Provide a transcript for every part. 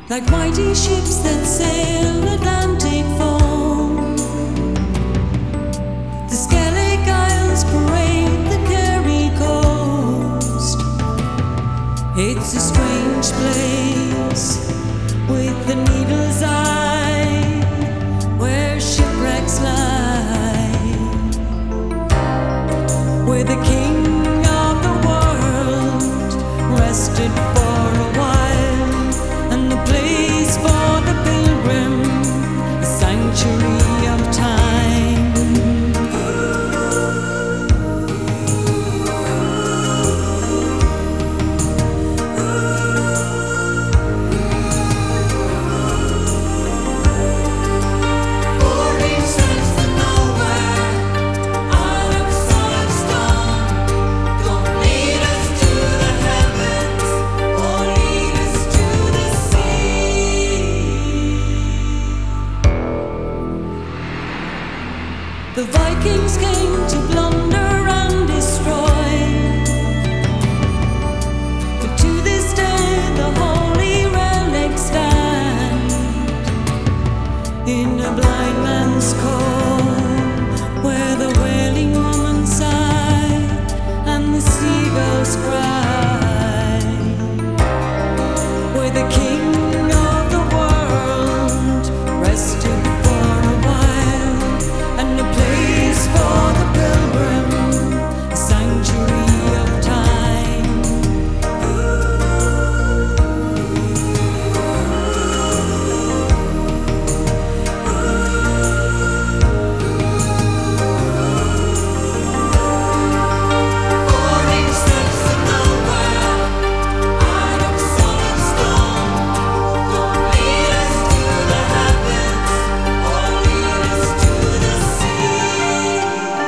like mighty ships that sail Atlantic foam. The Skellig Isles parade the Kerry coast. It's a strange place with the needle's eye where shipwrecks lie, where the king of the world rested for a while, and the place for the pilgrim, a sanctuary of time. The Vikings came to plunder and destroy, but to this day the holy relics stand in a blind man's cove, where the wailing woman sigh and the seagulls cry, where the king of the world rested for a while, and a place for the pilgrim, a sanctuary of time. Falling steps of nowhere, out of solid stone, don't lead us to the heavens or lead us to the sea.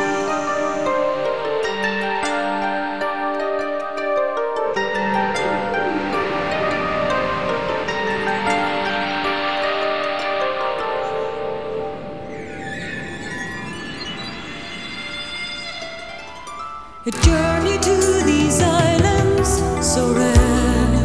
A journey to these islands so rare,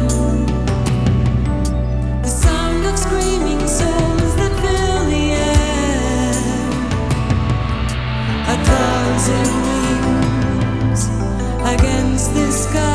the sound of screaming souls that fill the air, 1,000 wings against the sky.